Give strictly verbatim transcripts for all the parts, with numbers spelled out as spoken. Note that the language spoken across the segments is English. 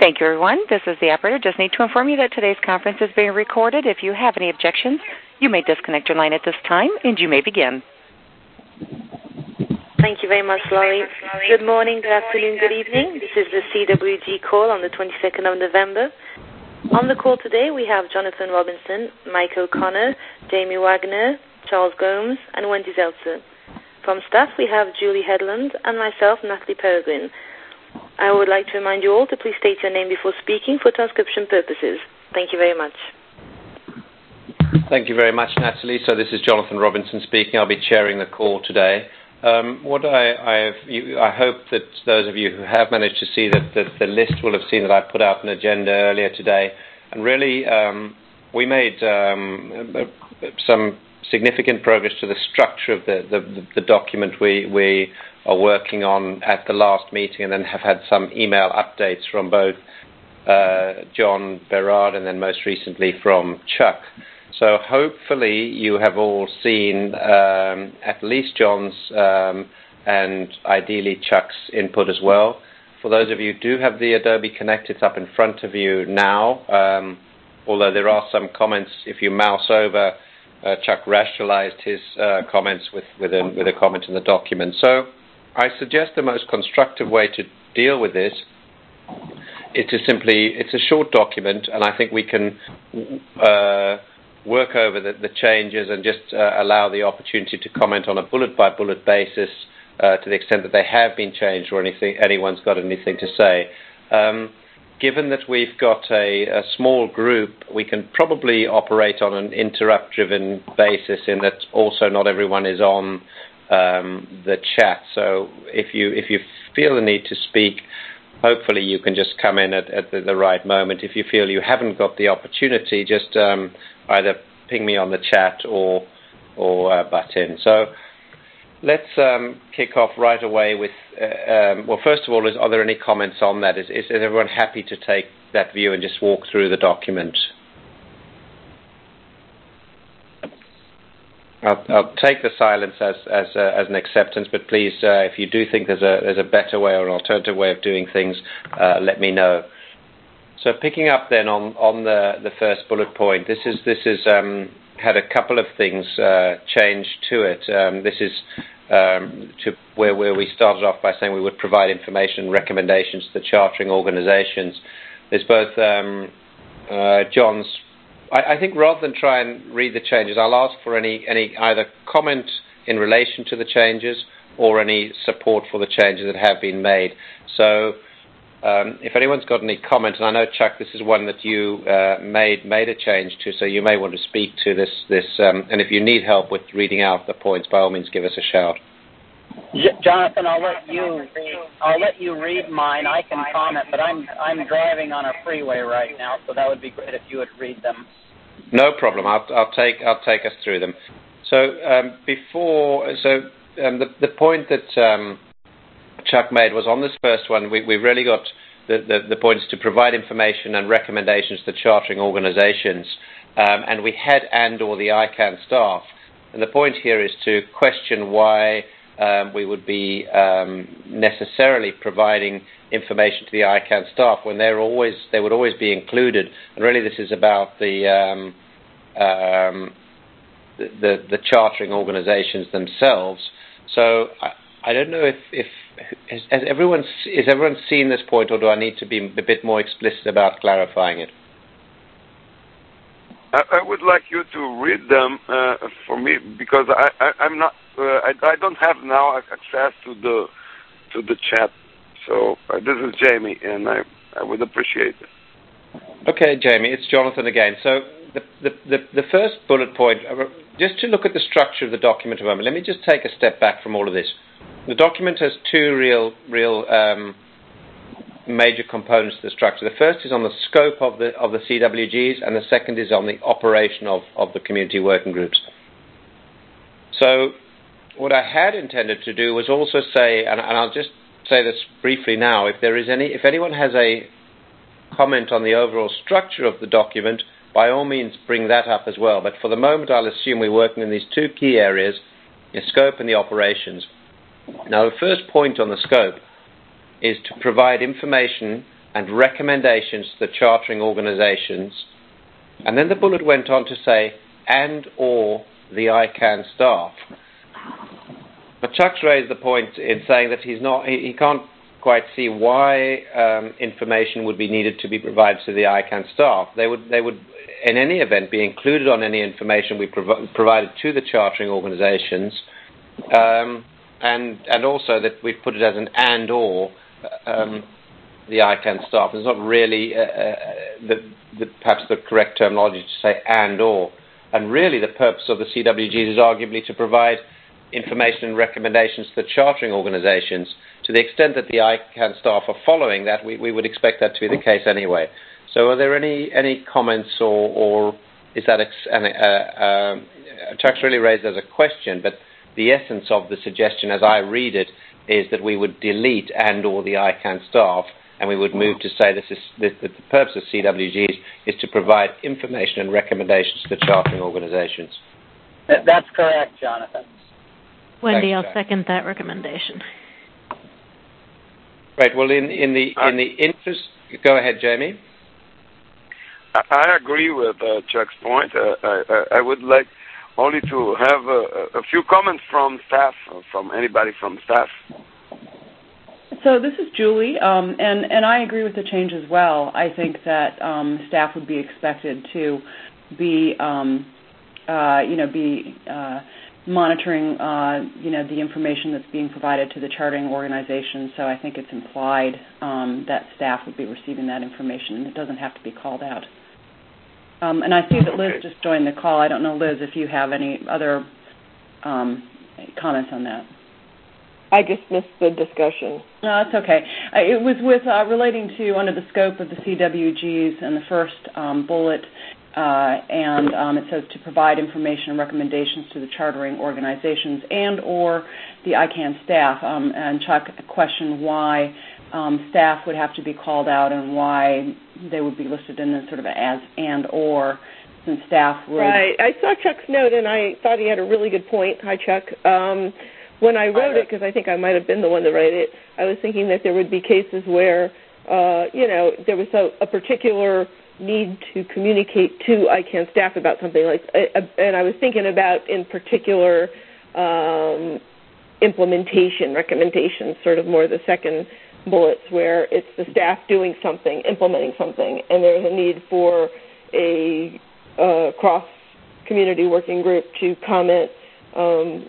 Thank you, everyone. This is the operator. Just need to inform you that today's conference is being recorded. If you have any objections, you may disconnect your line at this time, and you may begin. Thank you very much, Laurie. Good morning, good afternoon, good evening. This is the C W G call on the twenty-second of November. On the call today, we have Jonathan Robinson, Mike O'Connor, Jamie Wagner, Charles Gomes, and Wendy Zeltzer. From staff, we have Julie Headland and myself, Natalie Peregrine. I would like to remind you all to please state your name before speaking for transcription purposes. Thank you very much. Thank you very much, Natalie. So this is Jonathan Robinson speaking. I'll be chairing the call today. Um, what I, I've, you, I hope that those of you who have managed to see that, that the list will have seen that I put out an agenda earlier today. And really, um, we made um, some significant progress to the structure of the, the, the document we, we are working on at the last meeting, and then have had some email updates from both uh, John Berard and then most recently from Chuck. So hopefully you have all seen um, at least John's um, and ideally Chuck's input as well. For those of you who do have the Adobe Connect, it's up in front of you now, um, although there are some comments. If you mouse over, uh, Chuck rationalized his uh, comments with, with, a, with a comment in the document. So I suggest the most constructive way to deal with this is to simply, it's a short document, and I think we can uh, work over the, the changes and just uh, allow the opportunity to comment on a bullet-by-bullet basis uh, to the extent that they have been changed or anything, anyone's got anything to say. Um, given that we've got a, a small group, we can probably operate on an interrupt-driven basis in that also not everyone is on um, the chat. So if you, if you feel the need to speak, hopefully you can just come in at, at the, the right moment. If you feel you haven't got the opportunity, just um, either ping me on the chat or or uh, butt in. So let's um, kick off right away with, uh, um, well, first of all, is, are there any comments on that? Is, is everyone happy to take that view and just walk through the document? I'll, I'll take the silence as as, uh, as an acceptance, but please, uh, if you do think there's a there's a better way or an alternative way of doing things, uh, let me know. So picking up then on, on the, the first bullet point, this is this is um, had a couple of things uh, changed to it. Um, this is um, to where where we started off by saying we would provide information and recommendations to the chartering organisations. There's both um, uh, John's. I, I think rather than try and read the changes, I'll ask for any any either comment in relation to the changes or any support for the changes that have been made. So. Um, if anyone's got any comments, and I know, Chuck, this is one that you uh, made made a change to, so you may want to speak to this. this um, and if you need help with reading out the points, by all means, give us a shout. J- Jonathan, I'll let you read. I'll let you read mine. I can comment, but I'm I'm driving on a freeway right now, so that would be great if you would read them. No problem. I'll I'll take I'll take us through them. So um, before, so um, the the point that. Um, Chuck made was on this first one, we, we've really got the, the, the points to provide information and recommendations to chartering organizations, um, and we had and or the I CANN staff. And the point here is to question why um, we would be um, necessarily providing information to the I CANN staff when they're always they would always be included. And really this is about the um, um, the, the, the chartering organizations themselves. So I, I don't know if, if has, has everyone is everyone seen this point, or do I need to be a bit more explicit about clarifying it? I, I would like you to read them uh, for me, because I, I, I'm not uh, I, I don't have now access to the to the chat. So uh, this is Jamie, and I I would appreciate it. Okay, Jamie, it's Jonathan again. So the the the, the first bullet point, just to look at the structure of the document a moment. Let me just take a step back from all of this. The document has two real, real um, major components to the structure. The first is on the scope of the of the C W Gs, and the second is on the operation of, of the community working groups. So, what I had intended to do was also say, and, and I'll just say this briefly now, if there is any, if anyone has a comment on the overall structure of the document, by all means bring that up as well. But for the moment, I'll assume we're working in these two key areas, the scope and the operations. Now, the first point on the scope is to provide information and recommendations to the chartering organizations. And then the bullet went on to say, and or the I CAN staff. But Chuck's raised the point in saying that he's not, he, he can't quite see why um, information would be needed to be provided to the I CAN staff. They would, they would, in any event, be included on any information we prov- provided to the chartering organizations, um, and and also that we put it as an and or um, the I CAN staff. It's not really uh, uh, the, the, perhaps the correct terminology to say and or. And really, the purpose of the C W Gs is arguably to provide information and recommendations to the chartering organizations. To the extent that the I CAN staff are following that, we, we would expect that to be the case anyway. So are there any, any comments, or, or is that ex- an, uh, uh, Chuck's really raised as a question, but the essence of the suggestion as I read it is that we would delete and or the I CAN staff, and we would move to say this is that the purpose of C W Gs is to provide information and recommendations to the chartering organizations. That's correct, Jonathan. Wendy, Thanks, I'll Jack. second that recommendation. Right. Well, in, in the in the interest, go ahead, Jamie. I agree with uh, Chuck's point. Uh, I, I would like only to have a, a few comments from staff, from anybody from staff. So this is Julie, um, and, and I agree with the change as well. I think that um, staff would be expected to be, um, uh, you know, be uh, monitoring, uh, you know, the information that's being provided to the chartering organization. So I think it's implied um, that staff would be receiving that information, and it doesn't have to be called out. Um, and I see that Liz just joined the call. I don't know, Liz, if you have any other um, comments on that. I just missed the discussion. No, that's okay. Uh, it was with uh, relating to under the scope of the C W Gs and the first um, bullet, uh, and um, it says to provide information and recommendations to the chartering organizations and or the I CAN staff. Um, and Chuck questioned why um, staff would have to be called out and why they would be listed in this sort of as and or, since staff would. Right. I saw Chuck's note, and I thought he had a really good point. Hi, Chuck. Um, when I wrote it, because I think I might have been the one to write it, I was thinking that there would be cases where, uh, you know, there was a, a particular need to communicate to I CAN staff about something like, uh, and I was thinking about in particular um, implementation recommendations, sort of more the second bullets, where it's the staff doing something, implementing something, and there's a need for a uh, cross-community working group to comment um,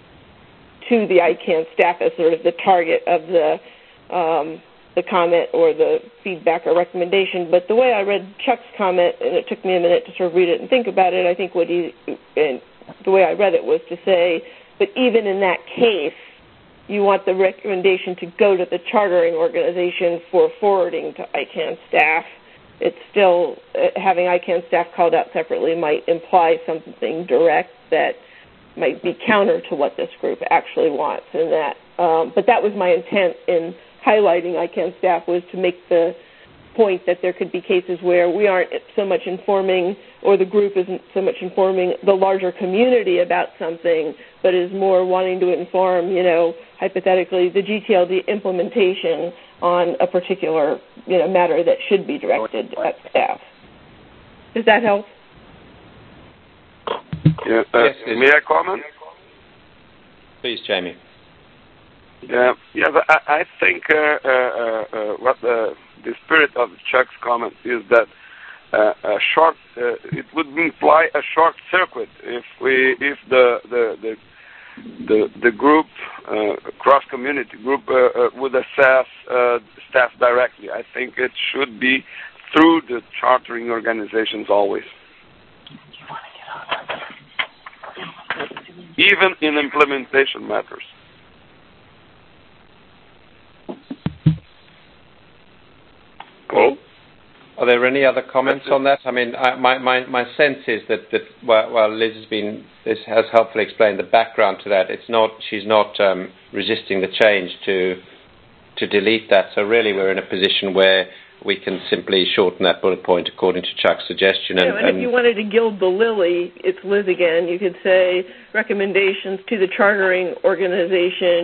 to the I CAN staff as sort of the target of the um, the comment or the feedback or recommendation. But the way I read Chuck's comment, and it took me a minute to sort of read it and think about it, I think what he, and the way I read it was to say, but even in that case, you want the recommendation to go to the chartering organization for forwarding to I CAN staff. It's still, uh, having I CAN staff called out separately might imply something direct that might be counter to what this group actually wants. And that, um, but that was my intent in highlighting I CAN staff, was to make the point that there could be cases where we aren't so much informing, or the group isn't so much informing the larger community about something, but is more wanting to inform, you know, hypothetically, the G T L D implementation on a particular, you know, matter that should be directed at staff. Does that help? Yeah, uh, Yes, may I comment? Please, Jamie. Yeah, yeah. I, I think uh, uh, uh, what the, the spirit of Chuck's comment is that uh, a short, uh, it would imply a short circuit if we, if the the the the, the group, uh, cross community group, uh, uh, would assess uh, staff directly. I think it should be through the chartering organizations always, even in implementation matters. Cool. Are there any other comments on that? I mean, I, my, my, my sense is that, that while, while Liz has been, Liz has helpfully explained the background to that, it's not, she's not um, resisting the change to to delete that. So really, we're in a position where we can simply shorten that bullet point according to Chuck's suggestion. And, yeah, and if and you wanted to gild the lily, it's Liz again. You could say recommendations to the chartering organization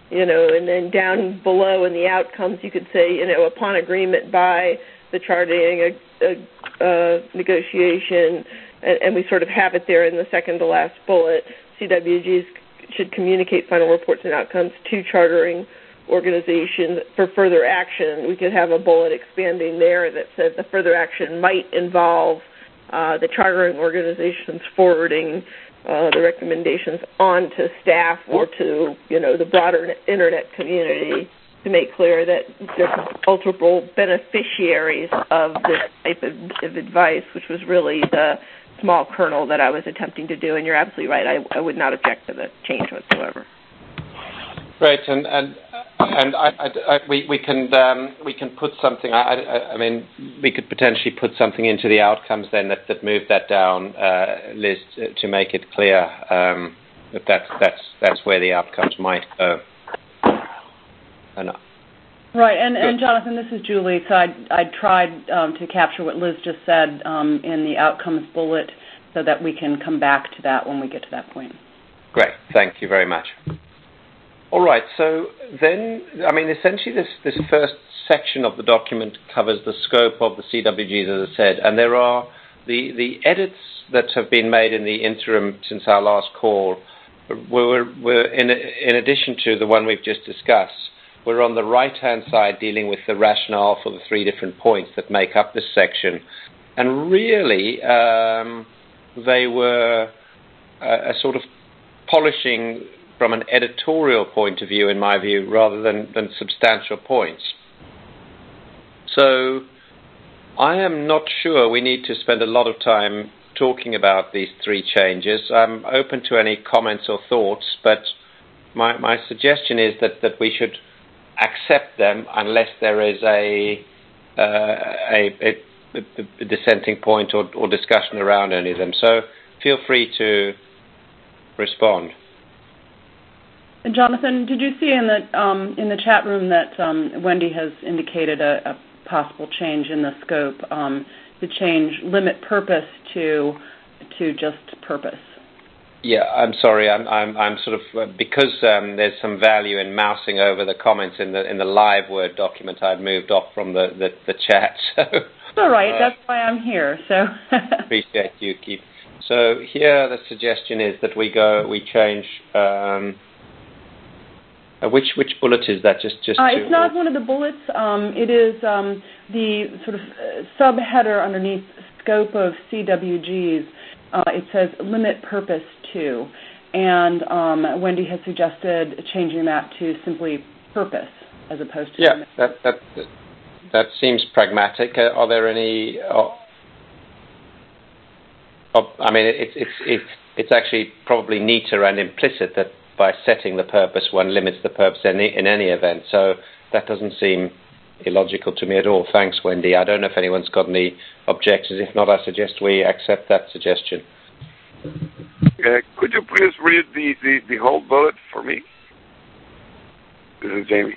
you know, and then down below in the outcomes, you could say, you know, upon agreement by the charting a, a, a negotiation, and, and we sort of have it there in the second to last bullet. C W Gs should communicate final reports and outcomes to chartering organizations for further action. We could have a bullet expanding there that says the further action might involve uh, the chartering organizations forwarding uh, the recommendations on to staff or to, you know, the broader internet community to make clear that there's multiple beneficiaries of this type of, of advice, which was really the small kernel that I was attempting to do. And you're absolutely right. I, I would not object to the change whatsoever. Right, and and and I, I, I, we we can um, we can put something. I, I, I mean, we could potentially put something into the outcomes then that, that move that down, uh, Liz, to make it clear um, that that's that's that's where the outcomes might go. And, right, and, and Jonathan, this is Julie. So I I tried um, to capture what Liz just said um, in the outcomes bullet, so that we can come back to that when we get to that point. Great, thank you very much. All right, so then, I mean, essentially this, this first section of the document covers the scope of the C W Gs, as I said, and there are the, the edits that have been made in the interim since our last call were, were in, in addition to the one we've just discussed, we're on the right-hand side dealing with the rationale for the three different points that make up this section. And really, um, they were a, a sort of polishing from an editorial point of view, in my view, rather than, than substantial points. So I am not sure we need to spend a lot of time talking about these three changes. I'm open to any comments or thoughts, but my, my suggestion is that, that we should accept them unless there is a, uh, a, a, a dissenting point or, or discussion around any of them. So feel free to respond. Jonathan, did you see in the um, in the chat room that um, Wendy has indicated a, a possible change in the scope um, to change limit purpose to to just purpose? Yeah, I'm sorry. I'm I'm, I'm sort of uh, because um, there's some value in mousing over the comments in the in the live Word document. I'd moved off from the the, the chat. So it's all right. Uh, That's why I'm here. So appreciate you keep. So here the suggestion is that we go we change. Um, Uh, which which bullet is that? Just just. Uh, to, it's not one of the bullets. Um, it is um, the sort of uh, subheader underneath scope of C W Gs. Uh, it says limit purpose to, and um, Wendy has suggested changing that to simply purpose as opposed to. Yeah, limit. that that that seems pragmatic. Uh, are there any? Uh, uh, I mean, it's it's it's it's actually probably neater and implicit that by setting the purpose, one limits the purpose in any, in any event. So that doesn't seem illogical to me at all. Thanks, Wendy. I don't know if anyone's got any objections. If not, I suggest we accept that suggestion. Uh, could you please read the, the, the whole bullet for me? This is Jamie.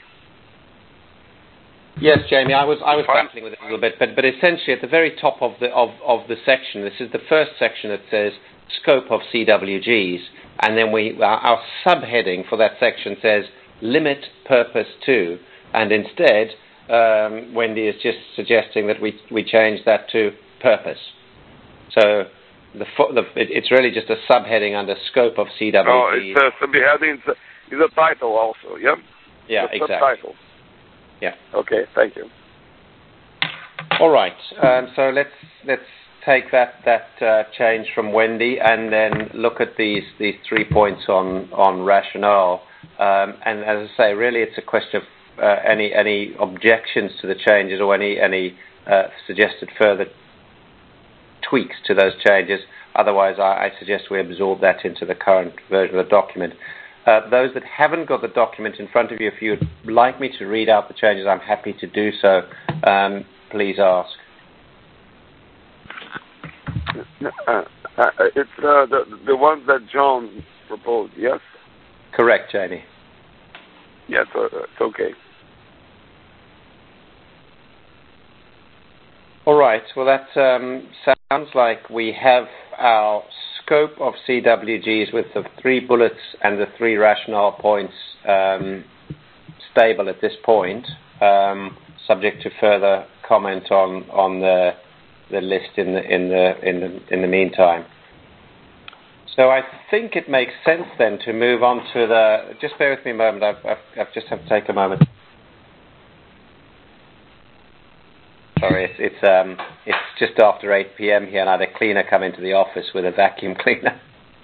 Yes, Jamie. I was I was grappling with it a little bit, but but essentially at the very top of the of, of the section, this is the first section that says scope of C W Gs. And then we, our, our subheading for that section says limit purpose to, and instead um, Wendy is just suggesting that we we change that to purpose. So the, the it, it's really just a subheading under scope of C W G. Oh, it's a subheading. It's a, it's a title also. Yeah. Yeah, it's exactly. Subtitle. Yeah. Okay. Thank you. All right. Um, so let's let's. take that that uh, change from Wendy, and then look at these these three points on on rationale. Um, and as I say, really, it's a question of uh, any any objections to the changes or any any uh, suggested further tweaks to those changes. Otherwise, I, I suggest we absorb that into the current version of the document. Uh, those that haven't got the document in front of you, if you'd like me to read out the changes, I'm happy to do so. Um, please ask. Uh, uh, it's uh, the the ones that John proposed, yes? Correct, Jamie. Yes, uh, it's okay. All right. Well, that um, sounds like we have our scope of C W Gs with the three bullets and the three rationale points um, stable at this point, um, subject to further comment on on the the list in the in the in the in the meantime. So I think it makes sense then to move on to the. Just bear with me a moment. I've I've, I've just have to take a moment. Sorry, it's it's um it's just after eight p.m. here, and I had a cleaner come into the office with a vacuum cleaner.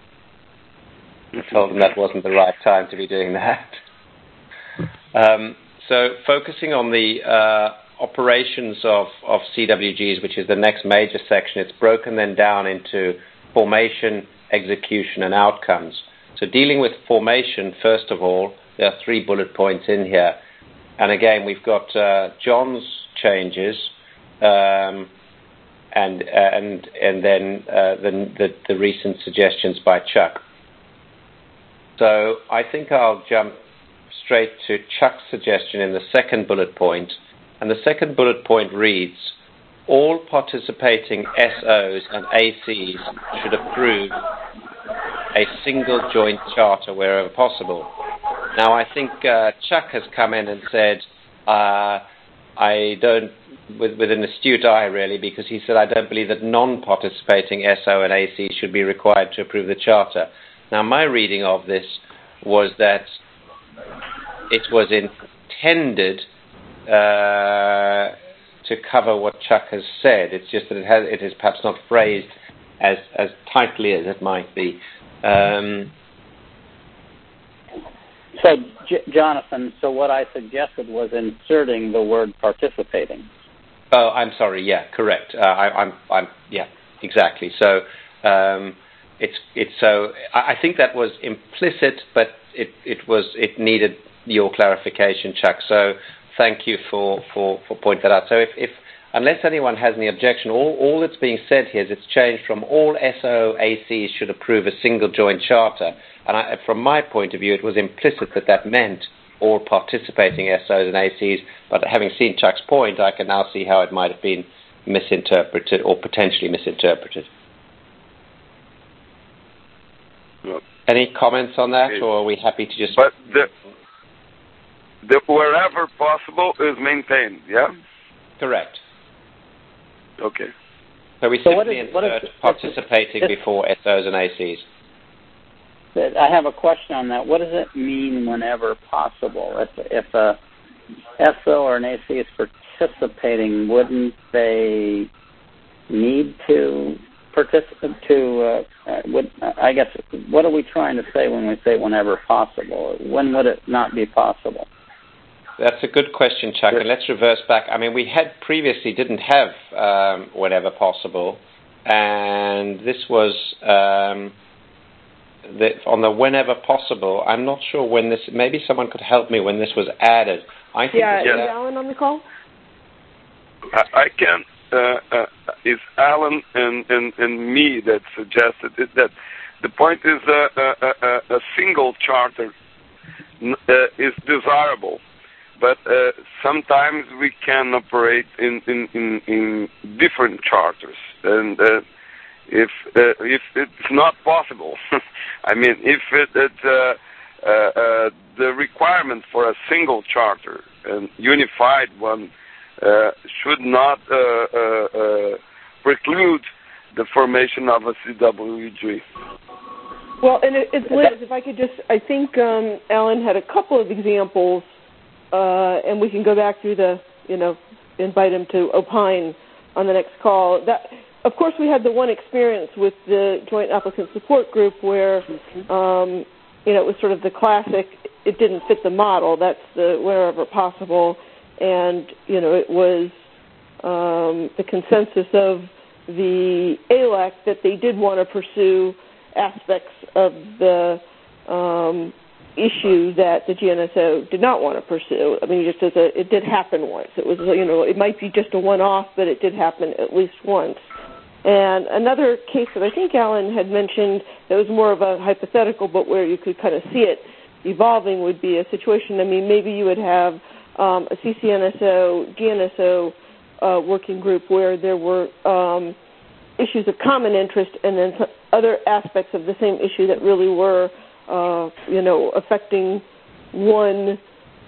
I told him that wasn't the right time to be doing that. Um, so focusing on the uh, operations of, of C W Gs, which is the next major section, it's broken then down into formation, execution, and outcomes. So dealing with formation, first of all, there are three bullet points in here. And again, we've got uh, John's changes, um, and and and then uh, the, the the recent suggestions by Chuck. So I think I'll jump straight to Chuck's suggestion in the second bullet point, and the second bullet point reads: all participating S Os and A Cs should approve a single joint charter wherever possible. Now, I think uh, Chuck has come in and said, uh, I don't, with, with an astute eye really, because he said, I don't believe that non-participating S O and A C should be required to approve the charter. Now, my reading of this was that it was intended uh, to cover what Chuck has said. It's just that it, has, it is perhaps not phrased as, as tightly as it might be. Um, So, J- Jonathan, so what I suggested was inserting the word participating. Oh, I'm sorry. Yeah, correct. Uh, I, I'm, I'm, yeah, exactly. So, um, it's, it's so. I, I think that was implicit, but it, it was, it needed your clarification, Chuck. So, thank you for, for, for pointing that out. So, if, if unless anyone has any objection, all, all that's being said here is it's changed from all S O A Cs should approve a single joint charter. And I, from my point of view, it was implicit that that meant all participating S Os and A Cs. But having seen Chuck's point, I can now see how it might have been misinterpreted or potentially misinterpreted. Yep. Any comments on that, Okay. or are we happy to just... But the, the wherever possible is maintained, yeah? Correct. Okay. So we So simply what is- insert what is- participating this- before S Os and A Cs. I have a question on that. What does it mean whenever possible? If, if a S O or an A C is participating, wouldn't they need to participate to, uh, uh, would, I guess, what are we trying to say when we say whenever possible? When would it not be possible? That's a good question, Chuck, and let's reverse back. I mean, we had previously didn't have um, whenever possible, and this was... Um, The, on the whenever possible, I'm not sure when this, maybe someone could help me when this was added. I think Yeah, Yeah. is Alan on the call? I, I can, uh, uh, it's Alan and, and, and me that suggested it, that the point is uh, uh, uh, a single charter uh, is desirable, but uh, sometimes we can operate in, in, in, in different charters. And uh, if uh, if it's not possible, I mean, if it, it uh, uh, uh, the requirement for a single charter, and unified one, uh, should not uh, uh, uh, preclude the formation of a C W G. Well, and it, it's Liz. If I could just, I think um, Alan had a couple of examples, uh, and we can go back through the, you know, invite him to opine on the next call. That. Of course, we had the one experience with the Joint Applicant Support Group where, um, you know, it was sort of the classic, it didn't fit the model, that's the wherever possible, and, you know, it was um, the consensus of the A L E C that they did want to pursue aspects of the um, issue that the G N S O did not want to pursue. I mean, just as a, it did happen once. It was, you know, it might be just a one-off, but it did happen at least once. And another case that I think Alan had mentioned that was more of a hypothetical, but where you could kind of see it evolving would be a situation, I mean, maybe you would have um, a C C N S O, G N S O uh, working group where there were um, issues of common interest and then some other aspects of the same issue that really were, uh, you know, affecting one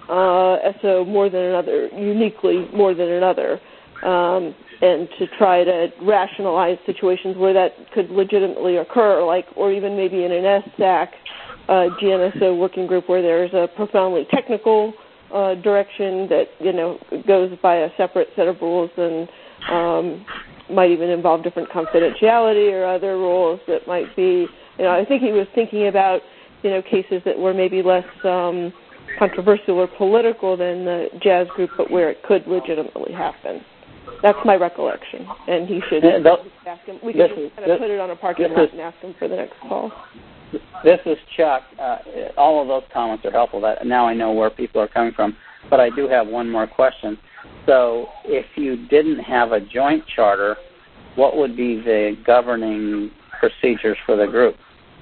uh, S O more than another, uniquely more than another, um, and to try to rationalize situations where that could legitimately occur, like, or even maybe in an S S A C, uh, G N S O working group where there's a profoundly technical uh, direction that, you know, goes by a separate set of rules and um, might even involve different confidentiality or other rules that might be, you know, I think he was thinking about, you know, cases that were maybe less um, controversial or political than the jazz group, but where it could legitimately happen. That's my recollection, and he should yeah, ask him. We could just kind of this, put it on a parking lot and ask him for the next call. This is Chuck. Uh, all of those comments are helpful. That now I know where people are coming from, but I do have one more question. So, if you didn't have a joint charter, what would be the governing procedures for the group?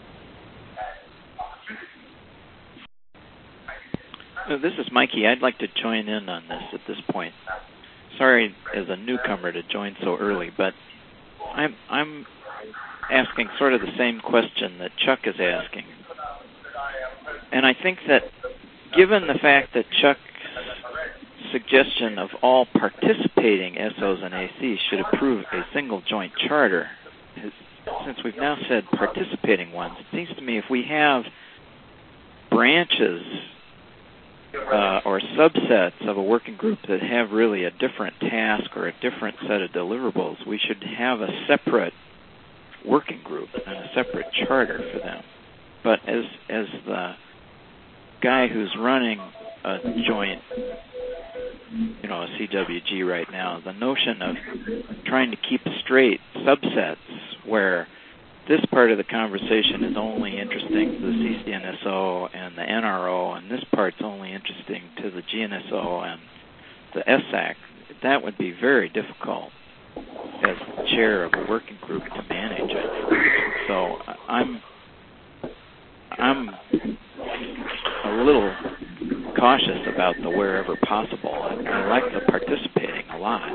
Uh, this is Mikey. I'd like to join in on this at this point. Sorry as a newcomer to join so early, but I'm I'm asking sort of the same question that Chuck is asking. And I think that given the fact that Chuck's suggestion of all participating S Os and A Cs should approve a single joint charter, since we've now said participating ones, it seems to me if we have branches Uh, or subsets of a working group that have really a different task or a different set of deliverables, we should have a separate working group and a separate charter for them. But as as the guy who's running a joint, you know, a C W G right now, the notion of trying to keep straight subsets where this part of the conversation is only interesting to the C C N S O and the N R O, and this part's only interesting to the G N S O and the S A C. That would be very difficult as the chair of a working group to manage it. So I'm I'm a little cautious about the wherever possible. I, I like the participating a lot.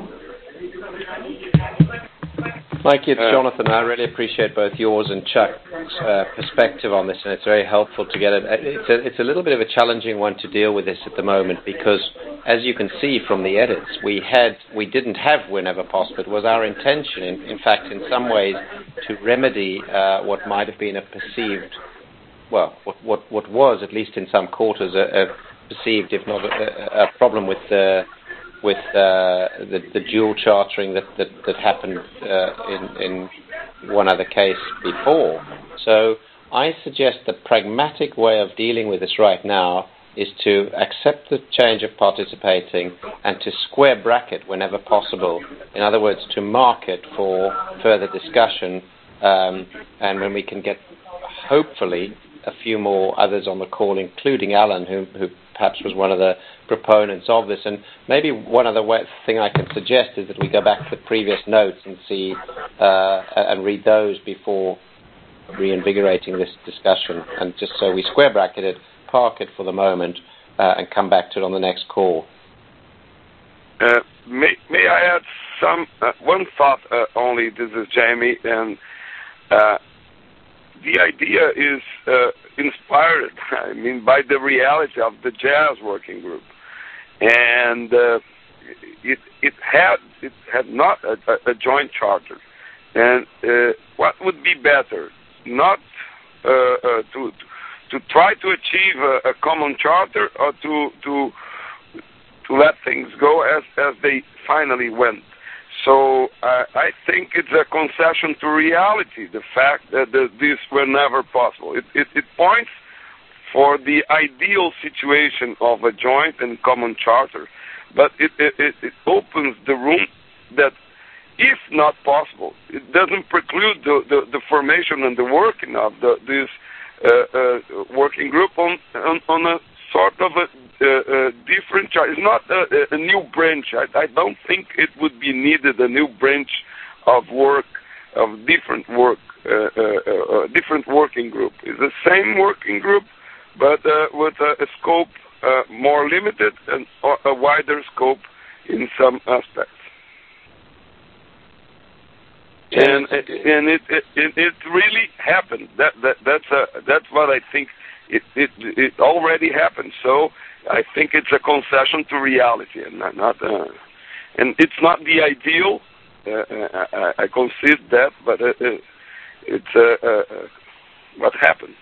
Mike, it's Jonathan. I really appreciate both yours and Chuck's uh, perspective on this, and it's very helpful to get it. It's a, it's a little bit of a challenging one to deal with this at the moment because, as you can see from the edits, we had we didn't have whenever possible. It was our intention, in, in fact, in some ways, to remedy uh, what might have been a perceived, well, what what, what was, at least in some quarters, a, a perceived, if not a, a problem with the. with uh, the, the dual chartering that, that, that happened uh, in, in one other case before. So I suggest the pragmatic way of dealing with this right now is to accept the change of participating and to square bracket whenever possible. In other words, to mark it for further discussion, um, and when we can get, hopefully, a few more others on the call, including Alan, who, who perhaps was one of the proponents of this. And maybe one other way, thing I can suggest is that we go back to the previous notes and see uh, and read those before reinvigorating this discussion. And just so we square bracket it, park it for the moment, uh, and come back to it on the next call. Uh, may, may I add some uh, one thought uh, only? This is Jamie, and uh, the idea is uh, inspired, I mean, by the reality of the jazz working group, and uh, it it had it had not a, a joint charter, and uh, what would be better, not uh, uh, to to try to achieve a, a common charter, or to to to let things go as as they finally went. So uh, I think it's a concession to reality, the fact that the, these were never possible. It, it, it points for the ideal situation of a joint and common charter, but it, it, it opens the room that, if not possible, it doesn't preclude the, the, the formation and the working of the, this uh, uh, working group on, on, on a sort of a uh, uh, different charter. It's not a, a new branch. I, I don't think it would be needed a new branch of work, of different work, uh, uh, uh, different working group. It's the same working group, but uh, with a, a scope uh, more limited and a wider scope in some aspects. And and it it, it, it really happened. That that that's a, that's what I think it, it it already happened. So I think it's a concession to reality, and not, not uh, and it's not the ideal. Uh, I, I concede that, but uh, it's uh, uh, what happened.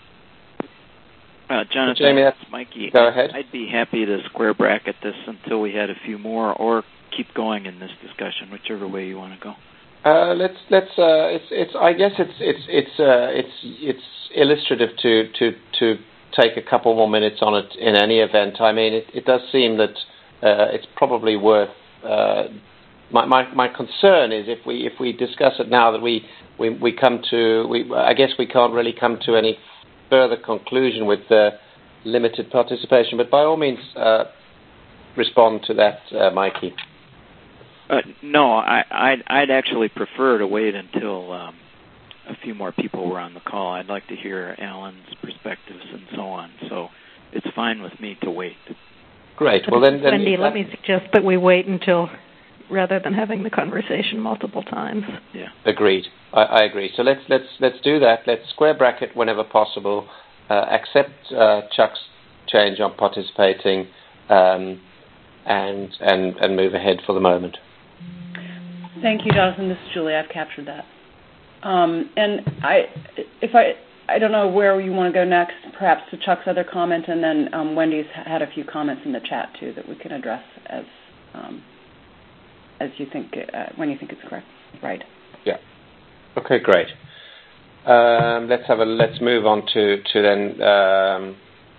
Uh, Jonathan, Jamie, that's, Mikey, go ahead. I'd be happy to square bracket this until we had a few more, or keep going in this discussion, whichever way you want to go. Uh, let's let's. Uh, it's it's. I guess it's it's it's uh, it's it's illustrative to to to take a couple more minutes on it in any event. I mean, it, it does seem that uh, it's probably worth. Uh, my, my my concern is if we if we discuss it now that we we, we come to we I guess we can't really come to any further conclusion with the limited participation. But by all means, uh, respond to that, uh, Mikey. Uh, no, I, I'd, I'd actually prefer to wait until um, a few more people were on the call. I'd like to hear Alan's perspectives and so on. So it's fine with me to wait. Great. Well, then, then Wendy, let me suggest that we wait until, rather than having the conversation multiple times. Yeah. Agreed. I, I agree. So let's let's let's do that. Let's square bracket whenever possible. Uh, accept uh, Chuck's change on participating, um, and and and move ahead for the moment. Thank you, Jonathan. This is Julie. I've captured that. Um, and I, if I, I don't know where you want to go next. Perhaps to Chuck's other comment, and then um, Wendy's had a few comments in the chat too that we can address as, um, as you think uh, when you think it's correct. Right. Yeah. Okay. Great. Um, let's have a. Let's move on to to then. Um,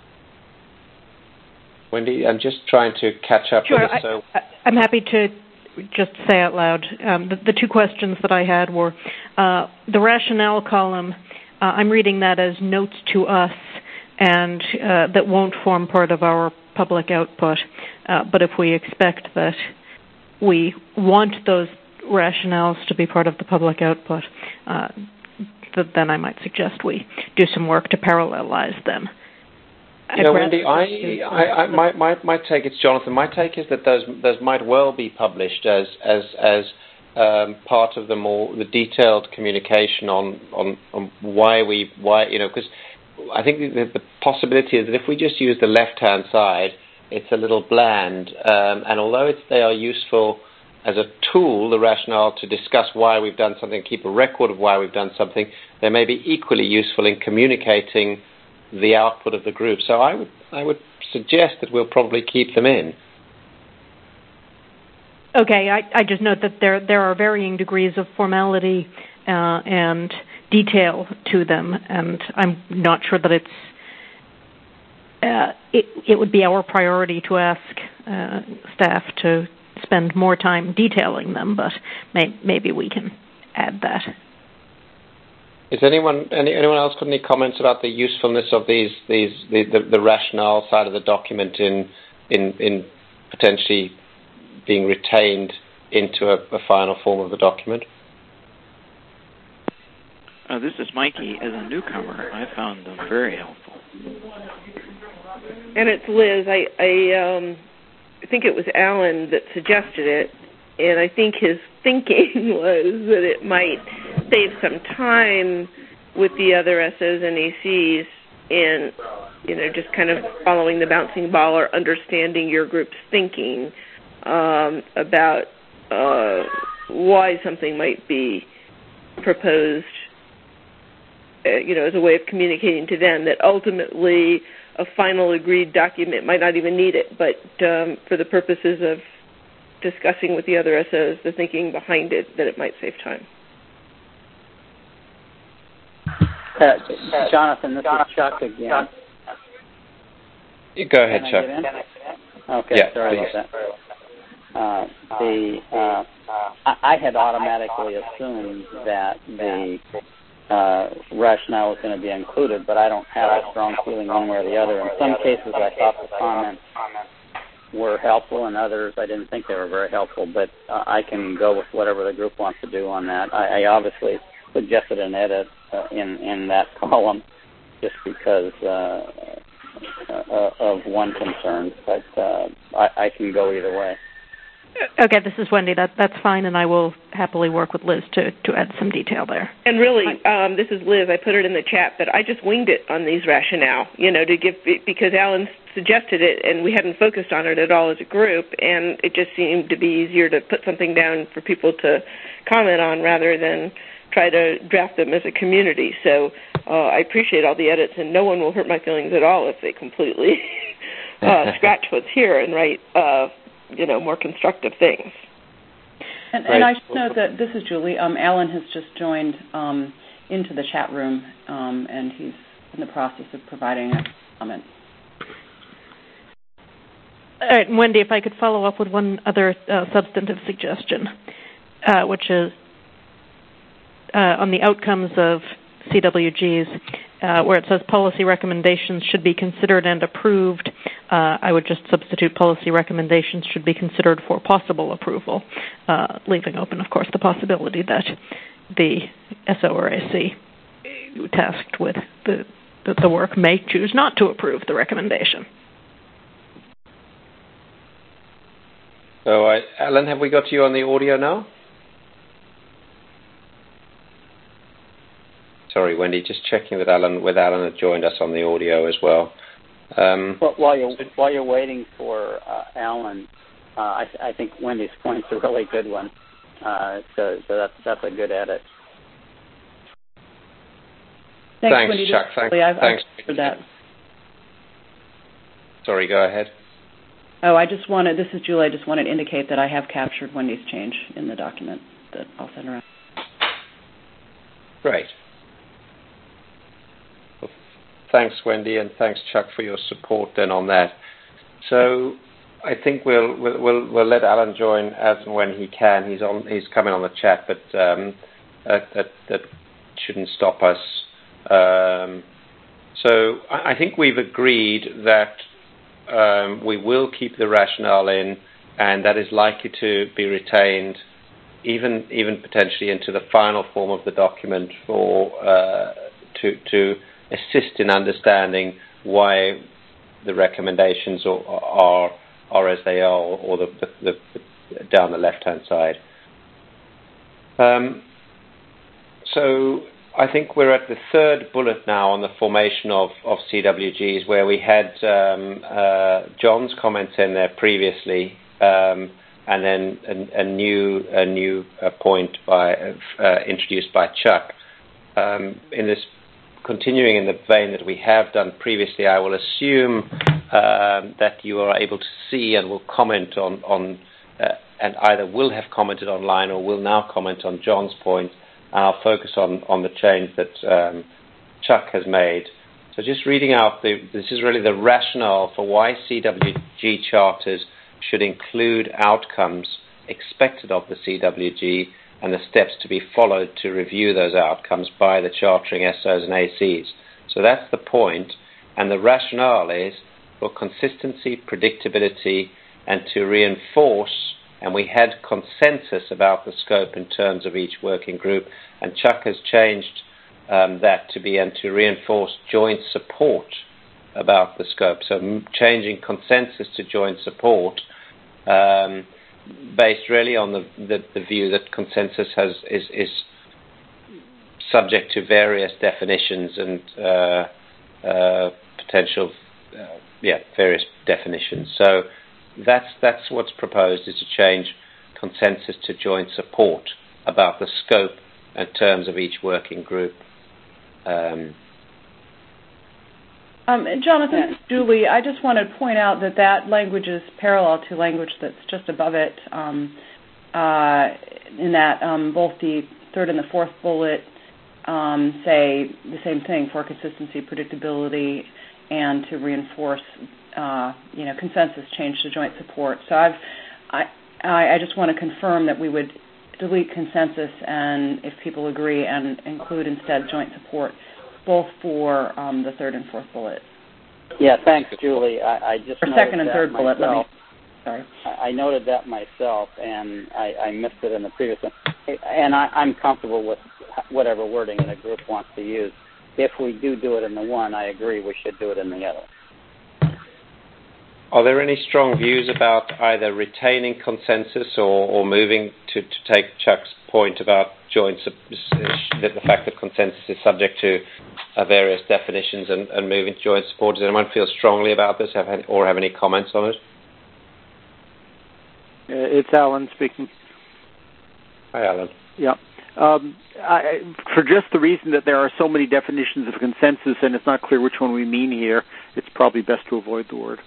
Wendy, I'm just trying to catch up. Sure. With it, so. I, I'm happy to just say out loud. Um, the, the two questions that I had were uh, the rationale column. Uh, I'm reading that as notes to us, and uh, that won't form part of our public output. Uh, but if we expect that we want those rationales to be part of the public output, uh, th- then I might suggest we do some work to parallelize them. You know, Wendy, I, I, I, my, my, my take, it's Jonathan, my take is that those, those might well be published as, as, as um, part of the more, the detailed communication on, on, on why we, why, you know, because I think the, the possibility is that if we just use the left-hand side, it's a little bland, um, and although it's, they are useful as a tool, the rationale to discuss why we've done something, keep a record of why we've done something, they may be equally useful in communicating the output of the group. So I would I would suggest that we'll probably keep them in. Okay, I, I just note that there there are varying degrees of formality uh, and detail to them, and I'm not sure that it's uh, it it would be our priority to ask uh, staff to spend more time detailing them, but may, maybe we can add that. Is anyone any, anyone else got any comments about the usefulness of these these the, the, the rationale side of the document in in in potentially being retained into a, a final form of the document? Uh, this is Mikey. As a newcomer, I found them very helpful. And it's Liz. I I, um, I think it was Alan that suggested it, and I think his thinking was that it might save some time with the other S Os and A Cs in, you know, just kind of following the bouncing ball or understanding your group's thinking um, about uh, why something might be proposed, uh, you know, as a way of communicating to them that ultimately a final agreed document might not even need it, but um, for the purposes of discussing with the other S Os the thinking behind it, that it might save time. Uh, Jonathan, this is Chuck again. You go ahead, Can Chuck. I get in? Okay, yeah, sorry please. about that. Uh, the uh, I, I had automatically assumed that the uh, rationale was going to be included, but I don't have a strong feeling one way or the other. In some cases, I thought the comments were helpful, and others I didn't think they were very helpful, but uh, I can go with whatever the group wants to do on that. I, I obviously suggested an edit uh, in, in that column just because uh, uh, of one concern, but uh, I, I can go either way. Okay, this is Wendy. That that's fine, and I will happily work with Liz to, to add some detail there. And really, um, this is Liz. I put it in the chat, but I just winged it on these rationale, you know, to give because Alan suggested it, and we hadn't focused on it at all as a group, and it just seemed to be easier to put something down for people to comment on rather than try to draft them as a community. So uh, I appreciate all the edits, and no one will hurt my feelings at all if they completely uh, scratch what's here and write, uh, you know, more constructive things. And, and I should note that this is Julie. Um, Alan has just joined um, into the chat room, um, and he's in the process of providing a comment. All right, Wendy, if I could follow up with one other uh, substantive suggestion, uh, which is uh, on the outcomes of C W Gs, uh, where it says policy recommendations should be considered and approved, uh, I would just substitute policy recommendations should be considered for possible approval, uh, leaving open, of course, the possibility that the S O or A C tasked with the, the, the work may choose not to approve the recommendation. So, uh, Alan, have we got you on the audio now? Sorry, Wendy, just checking that Alan, whether Alan had joined us on the audio as well. Um, well while you're while you're waiting for uh, Alan, uh, I, I think Wendy's point's a really good one. Uh, so, so that's that's a good edit. Thanks, thanks Wendy. Chuck. Thanks, I've, thanks I've for that. Sorry, go ahead. Oh, I just wanted, this is Julie, I just wanted to indicate that I have captured Wendy's change in the document that I'll send around. Great. Well, thanks, Wendy, and thanks, Chuck, for your support then on that. So I think we'll we'll we'll, we'll let Alan join as and when he can. He's on. He's coming on the chat, but um, that, that that shouldn't stop us. Um, so I, I think we've agreed that um, we will keep the rationale in, and that is likely to be retained, even even potentially into the final form of the document, for uh, to to assist in understanding why the recommendations are are, are as they are, or the, the, the down the left-hand side. Um, so I think we're at the third bullet now on the formation of, of C W Gs, where we had um, uh, John's comments in there previously, um, and then a, a new a new uh, point by uh, introduced by Chuck. Um, in this, continuing in the vein that we have done previously, I will assume um, that you are able to see and will comment on, on uh, and either will have commented online or will now comment on John's point. And I'll focus on, on the change that um, Chuck has made. So just reading out, the, this is really the rationale for why C W G charters should include outcomes expected of the C W G and the steps to be followed to review those outcomes by the chartering S Os and A Cs. So that's the point, and the rationale is for consistency, predictability, and to reinforce, and we had consensus about the scope in terms of each working group, and Chuck has changed um, that to be and to reinforce joint support about the scope. So m- changing consensus to joint support, um, based really on the, the, the view that consensus has is, is subject to various definitions and uh, uh, potential, uh, yeah, various definitions. So that's that's what's proposed, is to change consensus to joint support about the scope and terms of each working group. Um, Um, Jonathan, this is Julie. I just want to point out that that language is parallel to language that's just above it, um, uh, in that um, both the third and the fourth bullet um, say the same thing, for consistency, predictability, and to reinforce, uh, you know, consensus change to joint support. So I've, I, I just want to confirm that we would delete consensus and, if people agree, and include instead joint support, both for um, the third and fourth bullet. Yeah, thanks, Julie. I, I just or second and third myself. bullet. Let me. Sorry. I, I noted that myself, and I, I missed it in the previous one. And I, I'm comfortable with whatever wording the group wants to use. If we do do it in the one, I agree we should do it in the other. are there any strong views about either retaining consensus or, or moving to, to take Chuck's point about joint, that the fact that consensus is subject to uh, various definitions and, and moving to joint support? Does anyone feel strongly about this have any, or have any comments on it? Uh, it's Alan speaking. Hi, Alan. Yeah. Um, I, for just the reason that there are so many definitions of consensus and it's not clear which one we mean here, it's probably best to avoid the word.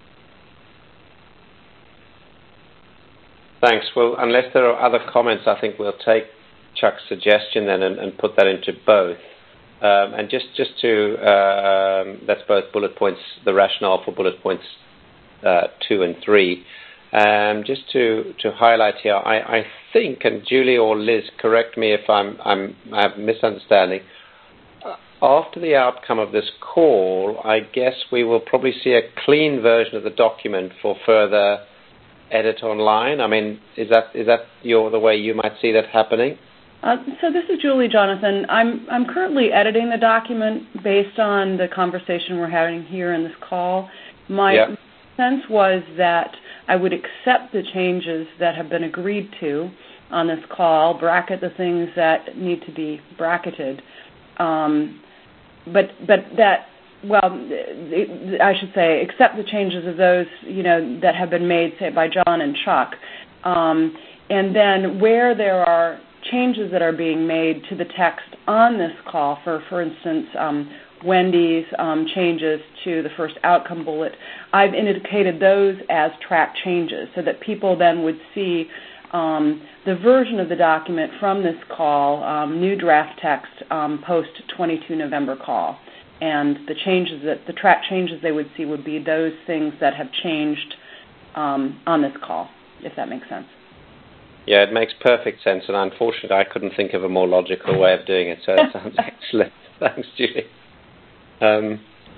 Thanks. Well, unless there are other comments, I think we'll take Chuck's suggestion then and, and put that into both. Um, and just, just to, uh, um, that's both bullet points, the rationale for bullet points uh, two and three. Um, just to, to highlight here, I, I think, and Julie or Liz, correct me if I'm, I'm I have misunderstanding. After the outcome of this call, I guess we will probably see a clean version of the document for further edit online. I mean, is that is that your the way you might see that happening? Uh, so this is Julie, Jonathan. I'm I'm currently editing the document based on the conversation we're having here in this call. My yeah. sense was that I would accept the changes that have been agreed to on this call, bracket the things that need to be bracketed, um, but but that. Well, I should say, accept the changes of those, you know, that have been made, say, by John and Chuck. Um, and then where there are changes that are being made to the text on this call, for, for instance, um, Wendy's um, changes to the first outcome bullet, I've indicated those as track changes so that people then would see um, the version of the document from this call, um, new draft text, um, post twenty-two November call. And the changes that the track changes they would see would be those things that have changed um, on this call, if that makes sense. Yeah, it makes perfect sense, and unfortunately, I couldn't think of a more logical way of doing it. So it sounds excellent. Thanks, Julie. Um,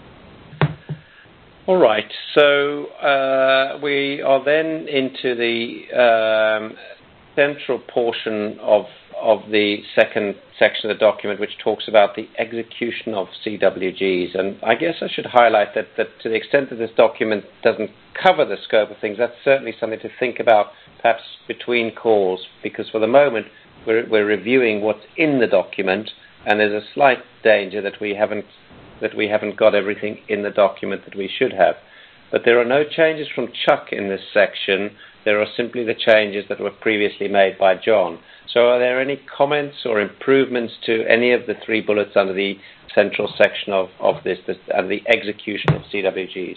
all right, so uh, we are then into the um, central portion of of the second section of the document, which talks about the execution of C W Gs. And I guess I should highlight that, that to the extent that this document doesn't cover the scope of things, that's certainly something to think about perhaps between calls, because for the moment we're, we're reviewing what's in the document, and there's a slight danger that we haven't that we haven't got everything in the document that we should have. But there are no changes from Chuck in this section. There are simply the changes that were previously made by John. So are there any comments or improvements to any of the three bullets under the central section of, of this, this and the execution of C W Gs?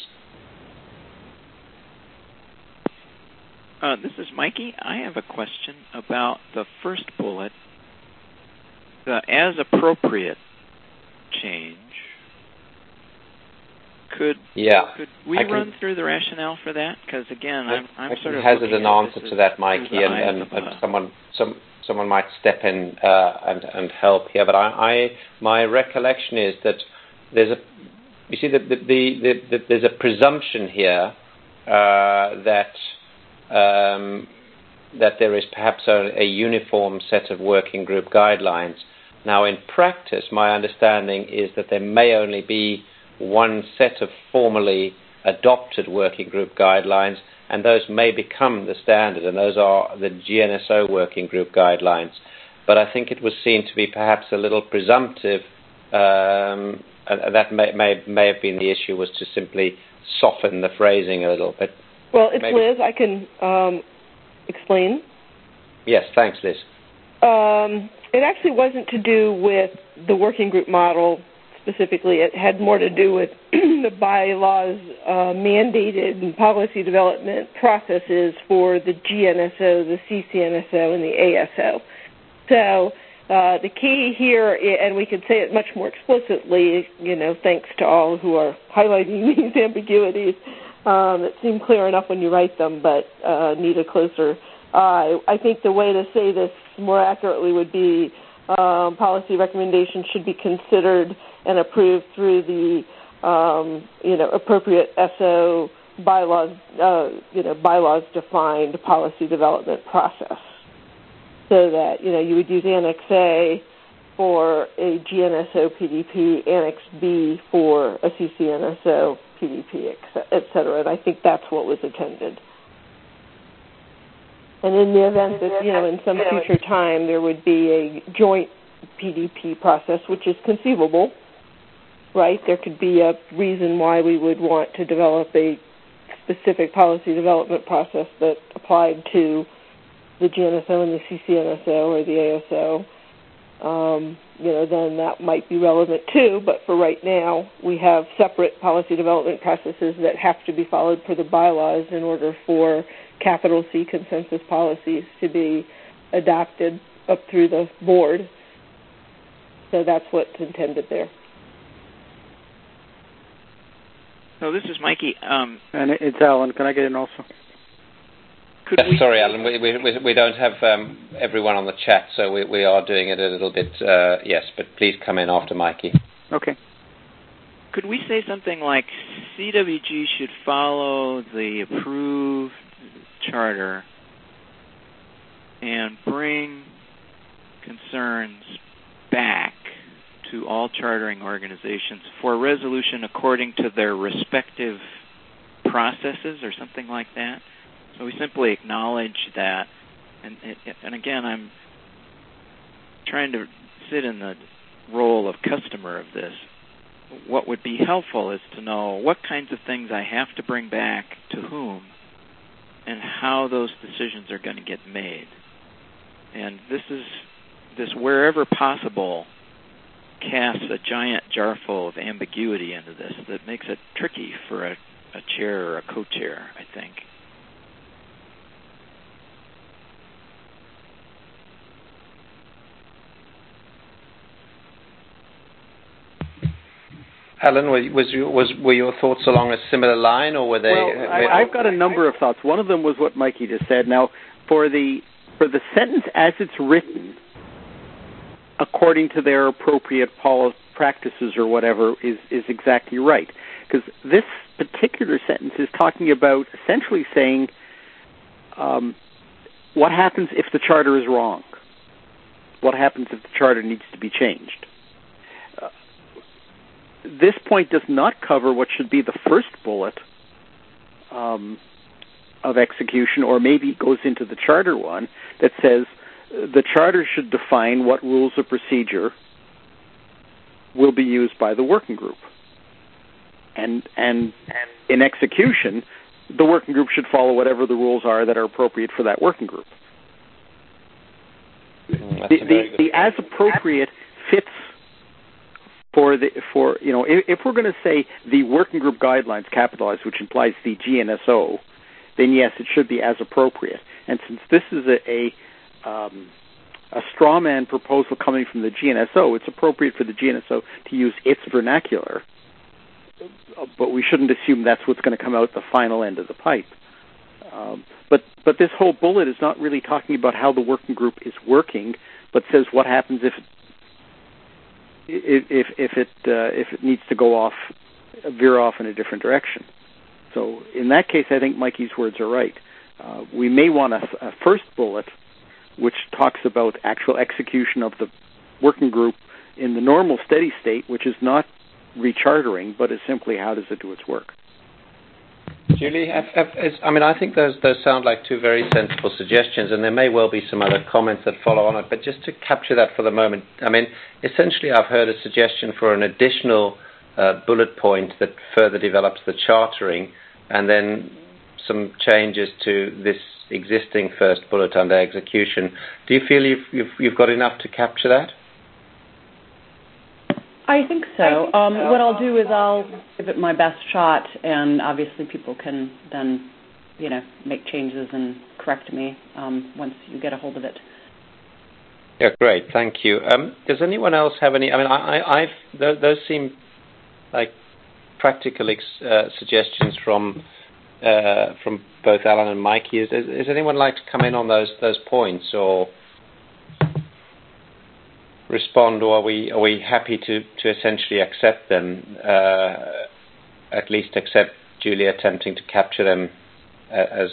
Uh, this is Mikey. I have a question about the first bullet, the as appropriate change. Could yeah. could we can, run through the rationale for that? Because again, I'm, I'm I sort can of hazard an answer to that, Mikey, and, and, and and someone some someone might step in uh, and and help here. But I, I my recollection is that there's a you see that the, the, the, the, there's a presumption here uh, that um, that there is perhaps a, a uniform set of working group guidelines. Now, in practice, my understanding is that there may only be one set of formally adopted working group guidelines, and those may become the standard, and those are the G N S O working group guidelines. But I think it was seen to be perhaps a little presumptive, um, and that may, may, may have been the issue, was to simply soften the phrasing a little bit. Well, it's Maybe. Liz. I can um, explain. Yes, thanks, Liz. Um, it actually wasn't to do with the working group model specifically. It had more to do with the bylaws uh, mandated and policy development processes for the G N S O, the C C N S O, and the A S O. So uh, the key here, and we could say it much more explicitly, you know, thanks to all who are highlighting these ambiguities um, that seem clear enough when you write them, but uh, need a closer eye. I think the way to say this more accurately would be um, policy recommendations should be considered and approved through the, um, you know, appropriate S O bylaws, uh, you know, bylaws defined policy development process. So that, you know, you would use Annex A for a G N S O P D P, Annex B for a C C N S O P D P, et cetera. And I think that's what was intended. And in the event that, you know, in some future time there would be a joint P D P process, which is conceivable, right? There could be a reason why we would want to develop a specific policy development process that applied to the G N S O and the C C N S O or the A S O. Um, you know, then that might be relevant too, but for right now, we have separate policy development processes that have to be followed per the bylaws in order for capital C consensus policies to be adopted up through the board. So that's what's intended there. So this is Mikey. Um, and it's Alan. Can I get in also? Could we Sorry, Alan. We, we, we don't have um, everyone on the chat, so we, we are doing it a little bit, uh, yes, but please come in after Mikey. Okay. Could we say something like C W G should follow the approved charter and bring concerns back to all chartering organizations for resolution according to their respective processes or something like that? So we simply acknowledge that, and, and again, I'm trying to sit in the role of customer of this. What would be helpful is to know what kinds of things I have to bring back to whom and how those decisions are going to get made. And this is, this wherever possible, casts a giant jar full of ambiguity into this that makes it tricky for a, a chair or a co-chair, I think. Alan, was, your, was were your thoughts along a similar line, or were they? Well, I, I've got a number of thoughts. One of them was what Mikey just said. Now, for the for the sentence as it's written, according to their appropriate pol- practices or whatever, is is exactly right. Because this particular sentence is talking about essentially saying um, what happens if the charter is wrong. What happens if the charter needs to be changed? This point does not cover what should be the first bullet um, of execution, or maybe it goes into the charter one that says the charter should define what rules of procedure will be used by the working group. And, and in execution, the working group should follow whatever the rules are that are appropriate for that working group. Mm, the, the, the as appropriate fits for the for you know if, if we're going to say the working group guidelines capitalized, which implies the G N S O, then yes, it should be as appropriate. And since this is a a, um, a straw man proposal coming from the G N S O, it's appropriate for the G N S O to use its vernacular. But we shouldn't assume that's what's going to come out the final end of the pipe. Um, but but this whole bullet is not really talking about how the working group is working, but says what happens if if if, if it uh, if it needs to go off, veer off in a different direction. So in that case, I think Mikey's words are right. Uh, we may want a, a first bullet, which talks about actual execution of the working group in the normal steady state, which is not rechartering, but is simply how does it do its work. Julie, I've, I've, I mean, I think those those sound like two very sensible suggestions, and there may well be some other comments that follow on it. But just to capture that for the moment, I mean, essentially, I've heard a suggestion for an additional uh, bullet point that further develops the chartering, and then some changes to this existing first bullet under execution. Do you feel you've you've, you've got enough to capture that? I think so. I think um, so. What I'll do is I'll give it my best shot, and obviously people can then, you know, make changes and correct me um, once you get a hold of it. Yeah, great. Thank you. Um, does anyone else have any? I mean, I, I, I've those, those seem like practical ex, uh, suggestions from uh, from both Alan and Mikey. Is, is, is anyone like to come in on those those points or respond, or are we are we happy to, to essentially accept them, uh, at least accept Julie attempting to capture them uh, as...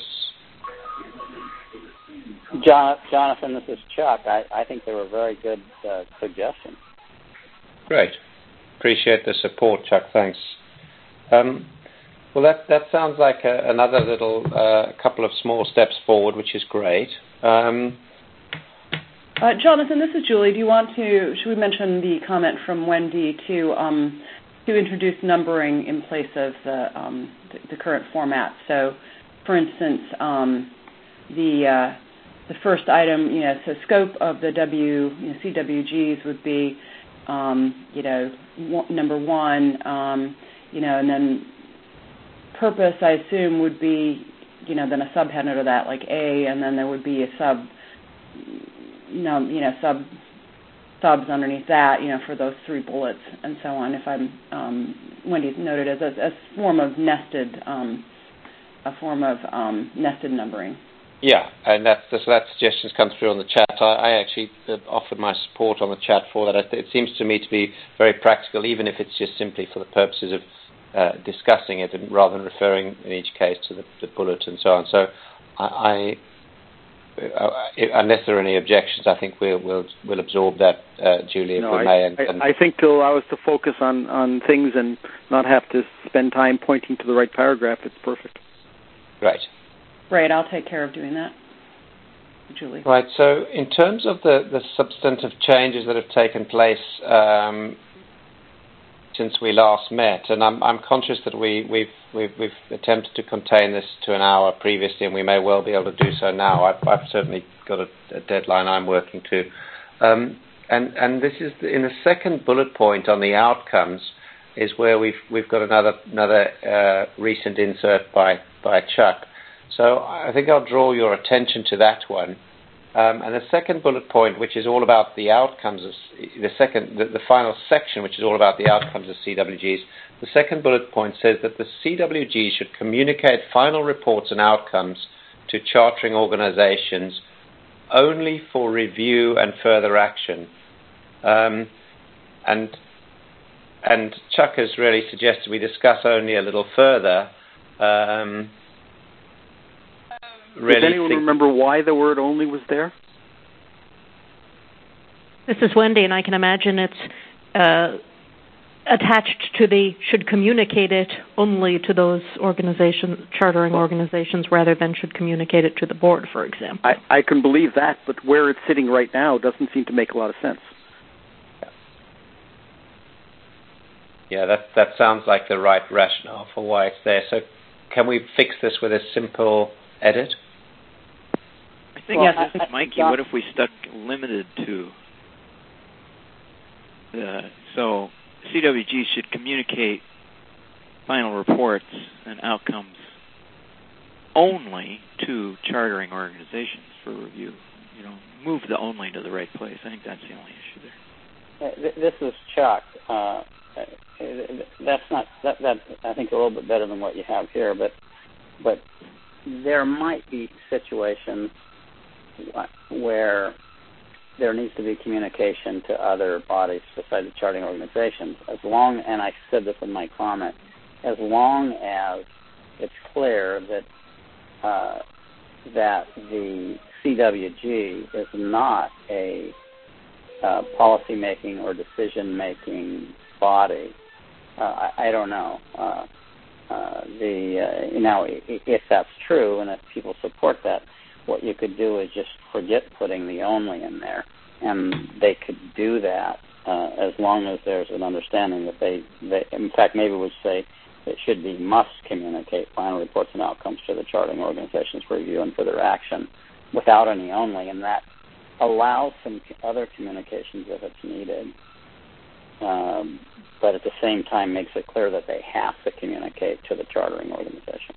John, Jonathan, this is Chuck. I, I think they were very good uh, suggestions. Great. Appreciate the support, Chuck. Thanks. Um, Well, that that sounds like a, another little uh, couple of small steps forward, which is great. Um, uh, Jonathan, this is Julie. Do you want to? Should we mention the comment from Wendy to um, to introduce numbering in place of the um, the, the current format? So, for instance, um, the uh, the first item, you know, so scope of the W, you know, C W Gs would be, um, you know, w- number one, um, you know, and then purpose, I assume, would be, you know, then a subheader to that, like A, and then there would be a sub, you know, you know, sub subs underneath that, you know, for those three bullets and so on. If I'm, um, Wendy's noted as a, a form of nested, um, a form of um, nested numbering. Yeah, and that, so that suggestion's come through on the chat. I, I actually offered my support on the chat for that. It seems to me to be very practical, even if it's just simply for the purposes of uh, discussing it, and rather than referring in each case to the, the bullet and so on. So, I, I uh, unless there are any objections, I think we'll we'll, we'll absorb that, uh, Julie, if no, we I, may. And, and I, I think to allow us to focus on, on things and not have to spend time pointing to the right paragraph, it's perfect. Right. Right, I'll take care of doing that, Julie. Right, so in terms of the, the substantive changes that have taken place um, since we last met, and I'm, I'm conscious that we, we've, we've, we've attempted to contain this to an hour previously, and we may well be able to do so now. I've, I've certainly got a, a deadline I'm working to. Um, and, and this is, the, in the second bullet point on the outcomes, is where we've, we've got another, another uh, recent insert by, by Chuck. So I think I'll draw your attention to that one. Um, and the second bullet point, which is all about the outcomes of the second, the, the final section, which is all about the outcomes of C W Gs. The second bullet point says that the C W G should communicate final reports and outcomes to chartering organizations only for review and further action. Um, and and Chuck has really suggested we discuss only a little further. Um, Really Does anyone think... remember why the word only was there? This is Wendy, and I can imagine it's uh, attached to the should communicate it only to those organizations, chartering organizations, rather than should communicate it to the board, for example. I, I can believe that, but where it's sitting right now doesn't seem to make a lot of sense. Yeah, that that sounds like the right rationale for why it's there. So can we fix this with a simple edit? I think, well, this is Mikey. What if we stuck limited to the, so C W G should communicate final reports and outcomes only to chartering organizations for review. You know, move the only to the right place. I think that's the only issue there. Uh, this is Chuck. Uh, that's not that, that. I think a little bit better than what you have here, but but. There might be situations where there needs to be communication to other bodies besides the charting organizations. As long, and I said this in my comment, as long as it's clear that uh, that the C W G is not a uh, policy-making or decision-making body. Uh, I, I don't know. Uh, Uh, the uh, you know, if that's true and if people support that, what you could do is just forget putting the only in there, and they could do that uh, as long as there's an understanding that they, they, in fact, maybe would say it should be must communicate final reports and outcomes to the charting organizations for review and further action without any only, and that allows some other communications if it's needed. Um, but at the same time makes it clear that they have to communicate to the chartering organization.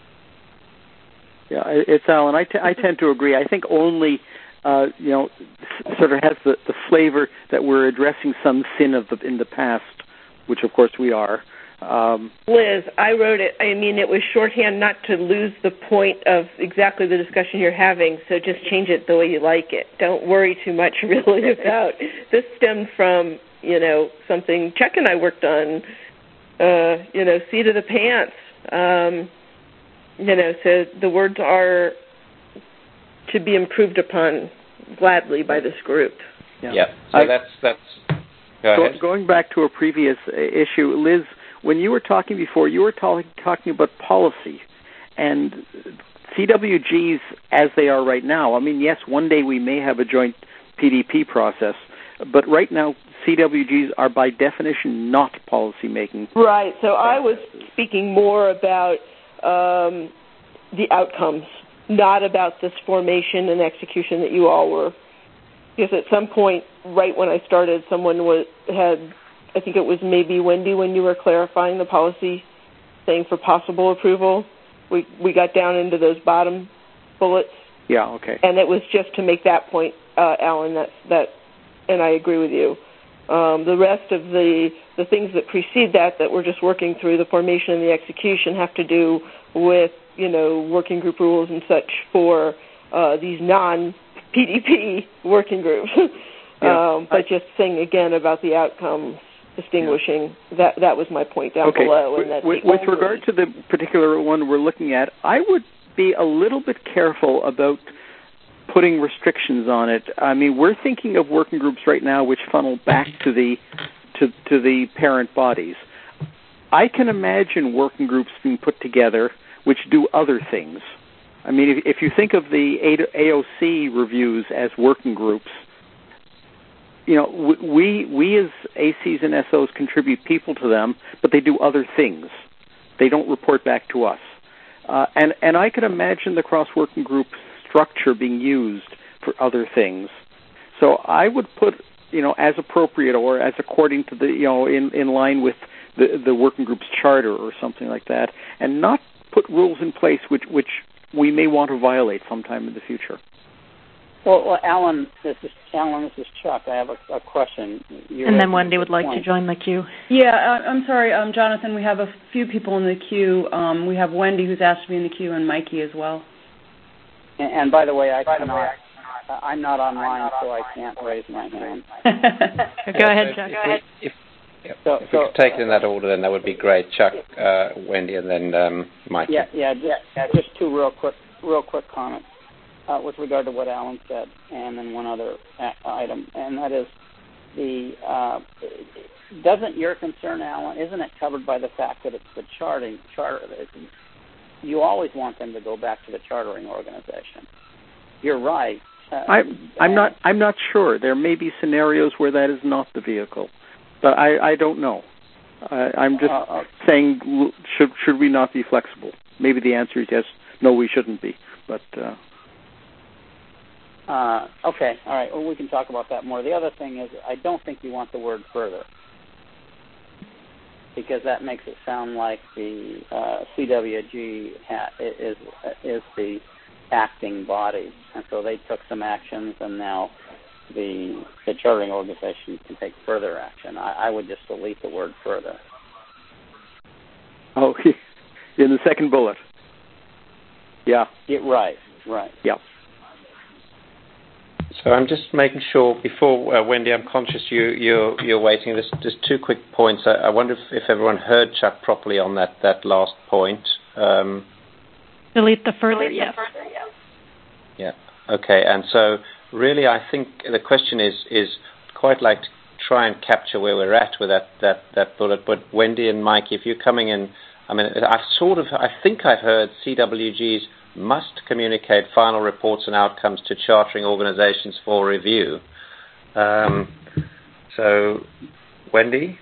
Yeah, it's Alan. I, t- I tend to agree. I think only, uh, you know, sort of has the, the flavor that we're addressing some sin of the, in the past, which of course we are. Um, Liz, I wrote it. I mean, it was shorthand not to lose the point of exactly the discussion you're having, so just change it the way you like it. Don't worry too much really about this. Stemmed from, you know, something Chuck and I worked on, uh, you know, seat of the pants. Um, you know, so the words are to be improved upon gladly by this group. Yeah. yeah. So I, that's that's. Go go, ahead. Going back to a previous issue, Liz, when you were talking before, you were talking talking about policy and C W Gs as they are right now. I mean, yes, one day we may have a joint P D P process, but right now C W Gs are by definition not policy making. Right. So I was speaking more about um, the outcomes, not about this formation and execution that you all were. Because at some point, right when I started, someone was, had, I think it was maybe Wendy when you were clarifying the policy, saying for possible approval. We we got down into those bottom bullets. Yeah. Okay. And it was just to make that point, uh, Alan. That that, and I agree with you. Um, the rest of the the things that precede that, that we're just working through, the formation and the execution, have to do with, you know, working group rules and such for uh, these non-P D P working groups. Yeah. um, but I, just saying again about the outcomes, distinguishing, yeah. that that was my point down okay. below. And with, with regard to the particular one we're looking at, I would be a little bit careful about putting restrictions on it. I mean, we're thinking of working groups right now which funnel back to the to, to the parent bodies. I can imagine working groups being put together which do other things. I mean, if, if you think of the A O C reviews as working groups, you know, we we as A Cs and S Os contribute people to them, but they do other things. They don't report back to us. Uh, and, and I could imagine the cross-working group structure being used for other things. So I would put, you know, as appropriate or as according to the, you know, in, in line with the, the working group's charter or something like that, and not put rules in place which, which we may want to violate sometime in the future. Well, well Alan, this is Alan. This is Chuck. I have a, a question. You're and then Wendy would like point. to join the queue. Yeah, uh, I'm sorry, um, Jonathan. We have a few people in the queue. Um, we have Wendy, who's asked to be in the queue, and Mikey as well. And, and by the way, I by cannot. Way, I, uh, I'm not online, so I can't raise my hand. Go ahead, Chuck. Go ahead. If, if, so, if we so, could take it in that order, then that would be great. Chuck, uh, Wendy, and then um, Mikey. Yeah, yeah, yeah, yeah. Just two real quick, real quick comments. Uh, with regard to what Alan said, and then one other a- item, and that is the uh, doesn't your concern, Alan, isn't it covered by the fact that it's the charting charter? You always want them to go back to the chartering organization. You're right. Uh, I, I'm not. I'm not sure. There may be scenarios where that is not the vehicle, but I, I don't know. I, I'm just uh, uh, saying, should should we not be flexible? Maybe the answer is yes. No, we shouldn't be. But uh, Uh, okay, all right. Well, we can talk about that more. The other thing is, I don't think you want the word further, because that makes it sound like the uh, C W G ha- is is the acting body, and so they took some actions, and now the the chartering organization can take further action. I, I would just delete the word further. Oh, in the second bullet. Yeah. yeah right. Right. Yeah. So I'm just making sure, before, uh, Wendy, I'm conscious you, you're, you're waiting. There's just two quick points. I, I wonder if, if everyone heard Chuck properly on that, that last point. Um, Delete the further, yes. Yeah, okay. And so really I think the question is, is quite like to try and capture where we're at with that, that, that bullet. But Wendy and Mike, if you're coming in, I mean, I've sort of, I think I've heard C W Gs must communicate final reports and outcomes to chartering organizations for review. Um, so, Wendy?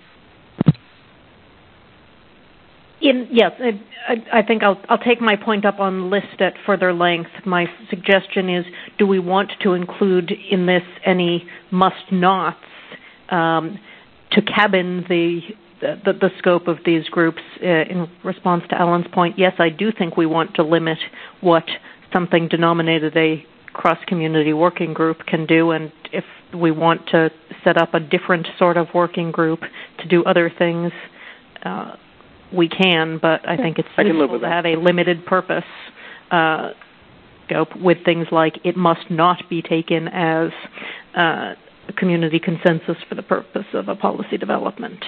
In, yes, I, I think I'll, I'll take my point up on list at further length. My suggestion is, do we want to include in this any must-nots um, to cabin the The, the scope of these groups? Uh, in response to Alan's point, yes, I do think we want to limit what something denominated a cross-community working group can do, and if we want to set up a different sort of working group to do other things, uh, we can, but I think it's useful to have a limited purpose uh, scope with things like it must not be taken as uh, a community consensus for the purpose of a policy development.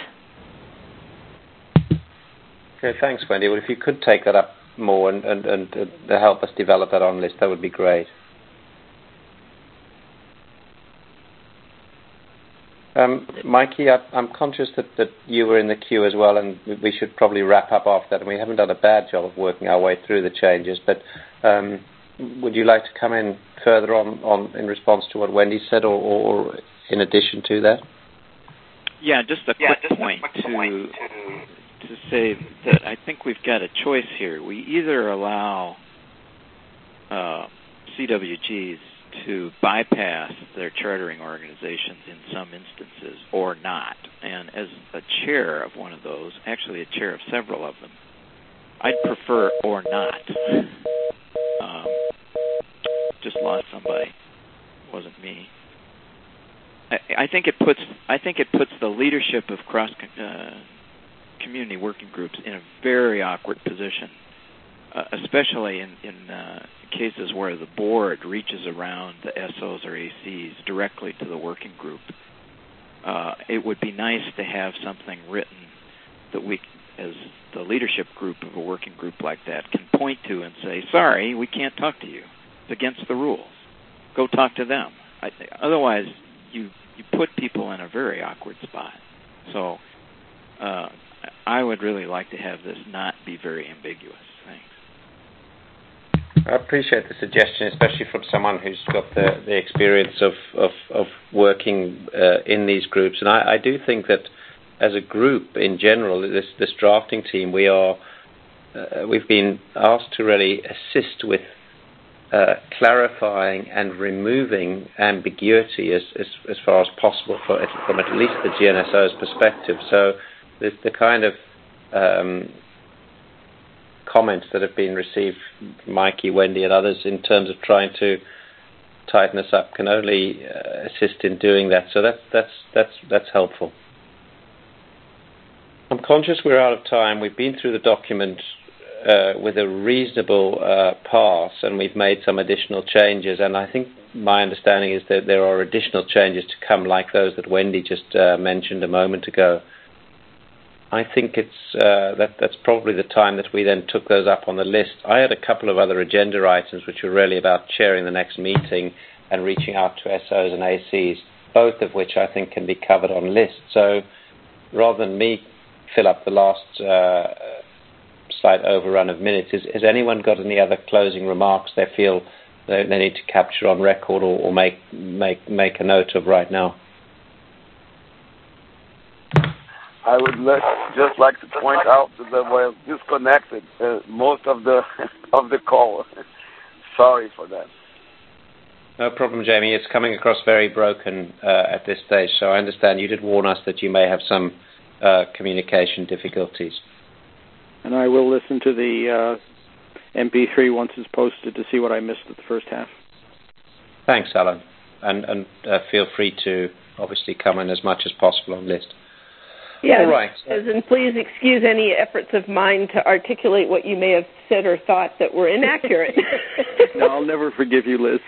Okay, thanks, Wendy. Well, if you could take that up more and, and, and uh, help us develop that on list, that would be great. Um, Mikey, I, I'm conscious that, that you were in the queue as well, and we should probably wrap up after that. And we haven't done a bad job of working our way through the changes, but um, would you like to come in further on, on in response to what Wendy said, or, or in addition to that? Yeah, just a yeah, quick just point, a quick to, point to to say that I think we've got a choice here. We either allow uh, C W Gs to bypass their chartering organizations in some instances or not. And as a chair of one of those, actually a chair of several of them, I'd prefer or not. Um, just lost somebody. It wasn't me. I, I think it puts I think it puts the leadership of cross uh, community working groups in a very awkward position. Uh, especially in, in uh, cases where the board reaches around the S Os or A Cs directly to the working group. Uh, it would be nice to have something written that we, as the leadership group of a working group like that, can point to and say, sorry, we can't talk to you. It's against the rules. Go talk to them. I, otherwise, you, you put people in a very awkward spot. So uh, I would really like to have this not be very ambiguous. Thanks. I appreciate the suggestion, especially from someone who's got the, the experience of, of, of working uh, in these groups. And I, I do think that as a group in general, this, this drafting team, we are, uh, we've been asked to really assist with uh, clarifying and removing ambiguity as, as, as far as possible for, from at least the G N S O's perspective. So the, the kind of um, comments that have been received from Mikey, Wendy, and others in terms of trying to tighten us up can only uh, assist in doing that. So that's that's that's that's helpful. I'm conscious we're out of time. We've been through the document uh, with a reasonable uh, pass, and we've made some additional changes. And I think my understanding is that there are additional changes to come, like those that Wendy just uh, mentioned a moment ago. I think it's uh, that that's probably the time that we then took those up on the list. I had a couple of other agenda items which were really about chairing the next meeting and reaching out to S Os and A Cs, both of which I think can be covered on list. So rather than me fill up the last uh, slight overrun of minutes, is, has anyone got any other closing remarks they feel they, they need to capture on record or, or make make make a note of right now? I would let, just like to point out that I was disconnected uh, most of the of the call. Sorry for that. No problem, Jamie. It's coming across very broken uh, at this stage, so I understand you did warn us that you may have some uh, communication difficulties. And I will listen to the uh, M P three once it's posted to see what I missed at the first half. Thanks, Alan. And, and uh, feel free to obviously come in as much as possible on list. Yeah, all right. And please excuse any efforts of mine to articulate what you may have said or thought that were inaccurate. No, I'll never forgive you, Liz.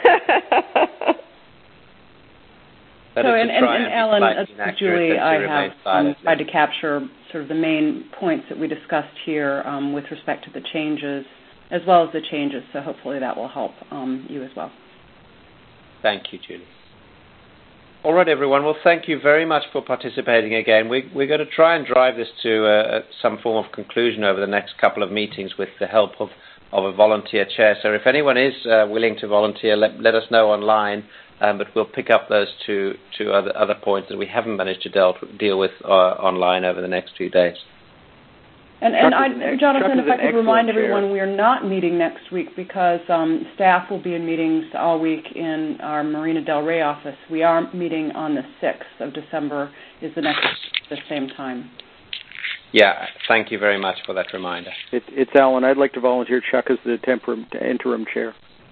So, and, and, and Alan, uh, Julie, I have um, tried to capture sort of the main points that we discussed here um, with respect to the changes, as well as the changes, so hopefully that will help um, you as well. Thank you, Julie. All right, everyone. Well, thank you very much for participating again. We, we're going to try and drive this to uh, some form of conclusion over the next couple of meetings with the help of, of a volunteer chair. So if anyone is uh, willing to volunteer, let, let us know online, um, but we'll pick up those two, two other, other points that we haven't managed to dealt, deal with uh, online over the next few days. And, and I, Jonathan, if I could remind everyone, chair. we are not meeting next week because um, staff will be in meetings all week in our Marina Del Rey office. We are meeting on the sixth of December, is the next the same time. Yeah, thank you very much for that reminder. It, it's Alan. I'd like to volunteer Chuck as the temporum, interim chair.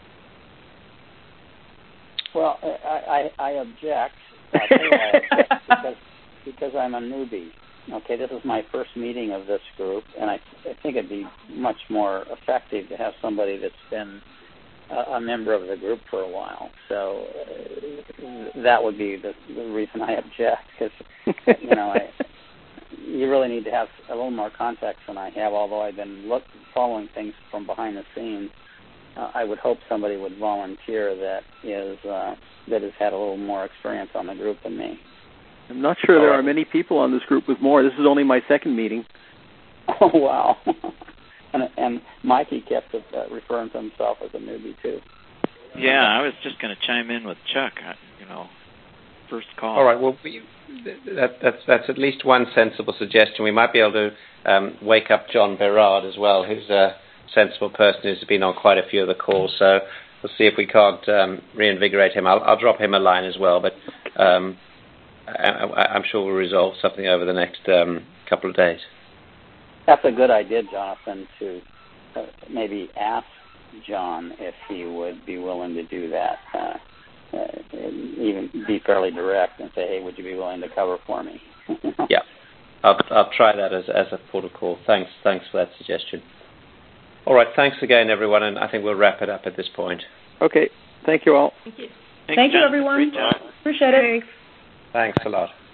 Well, I, I, I object. I'll tell you why I object because, because I'm a newbie. Okay, this is my first meeting of this group, and I, I think it'd be much more effective to have somebody that's been a, a member of the group for a while. So uh, that would be the, the reason I object, because you know, I, you really need to have a little more context than I have. Although I've been look, following things from behind the scenes, uh, I would hope somebody would volunteer that is uh, that has had a little more experience on the group than me. I'm not sure there right. are many people on this group with more. This is only my second meeting. Oh, wow. and, and Mikey kept uh, referring to himself as a newbie, too. Yeah, I was just going to chime in with Chuck, you know, first call. All right, well, we, that, that's, that's at least one sensible suggestion. We might be able to um, wake up John Berard as well, who's a sensible person who's been on quite a few of the calls. So we'll see if we can't um, reinvigorate him. I'll, I'll drop him a line as well, but um, I, I'm sure we'll resolve something over the next um, couple of days. That's a good idea, Jonathan, to uh, maybe ask John if he would be willing to do that. Uh, uh, even be fairly direct and say, hey, would you be willing to cover for me? Yeah, I'll, I'll try that as, as a protocol. Thanks, thanks for that suggestion. All right, thanks again, everyone, and I think we'll wrap it up at this point. Okay, thank you all. Thank you. Thanks, Thank you, John. everyone. Great job. Appreciate it. Thanks a lot.